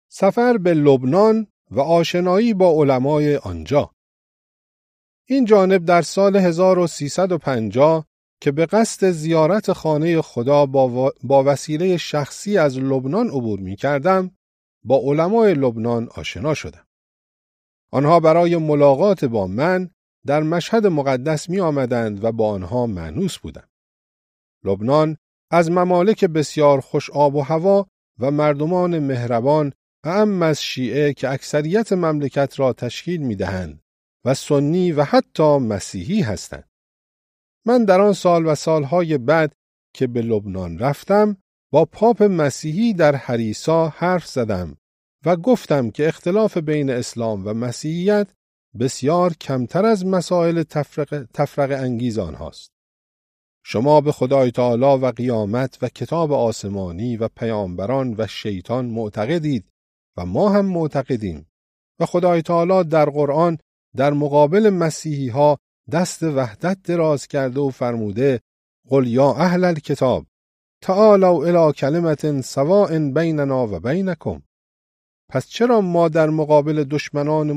سفر به لبنان و آشنایی با علمای آنجا. این جانب در سال 1350 که به قصد زیارت خانه خدا با وسیله شخصی از لبنان عبور می کردم، با علمای لبنان آشنا شدم. آنها برای ملاقات با من در مشهد مقدس می آمدند و با آنها مانوس بودم. لبنان از ممالک بسیار خوش آب و هوا و مردمان مهربان اعم از شیعه که اکثریت مملکت را تشکیل می دهند و سنی و حتی مسیحی هستند. من در آن سال و سالهای بعد که به لبنان رفتم با پاپ مسیحی در هریسا حرف زدم و گفتم که اختلاف بین اسلام و مسیحیت بسیار کمتر از مسائل تفرقه انگیز آنهاست. شما به خدای تعالی و قیامت و کتاب آسمانی و پیامبران و شیطان معتقدید و ما هم معتقدیم و خدای تعالی در قرآن در مقابل مسیحی ها دست وحدت دراز کرده و فرموده قل یا اهل الکتاب تعالوا الی کلمة سواء بیننا و بینکم. پس چرا ما در مقابل دشمنان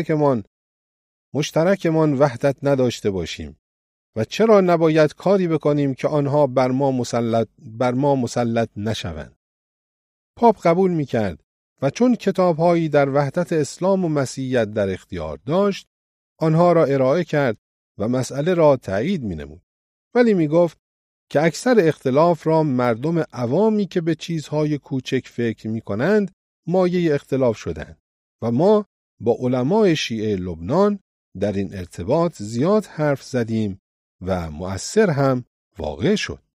مشترکمان وحدت نداشته باشیم و چرا نباید کاری بکنیم که آنها بر ما مسلط نشوند؟ پاپ قبول می‌کرد و چون کتاب‌هایی در وحدت اسلام و مسیحیت در اختیار داشت، آنها را ارائه کرد و مسئله را تایید می‌نمود. ولی می‌گفت که اکثر اختلاف را مردم عوامی که به چیزهای کوچک فکر می‌کنند مایه اختلاف شدند و ما با علمای شیعه لبنان در این ارتباط زیاد حرف زدیم و مؤثر هم واقع شد.